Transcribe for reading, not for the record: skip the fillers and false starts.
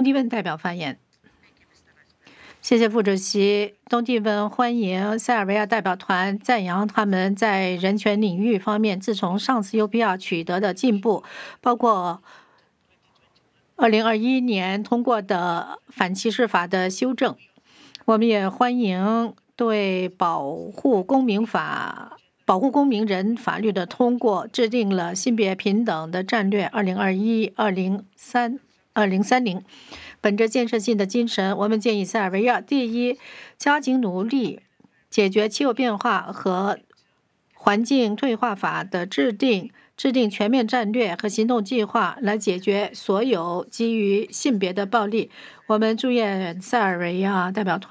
蒂文代表发言。谢谢副主席。东帝汶欢迎塞尔维亚代表团赞扬他们在人权领域方面自从上次 UPR 取得的进步，包括2021年通过的反歧视法的修正。我们也欢迎对保护公民人法律的通过，制定了性别平等的战略2021-2030。本着建设性的精神，我们建议塞尔维亚第一，加紧努力解决气候变化和环境退化法的制定全面战略和行动计划，来解决所有基于性别的暴力。我们祝愿塞尔维亚代表团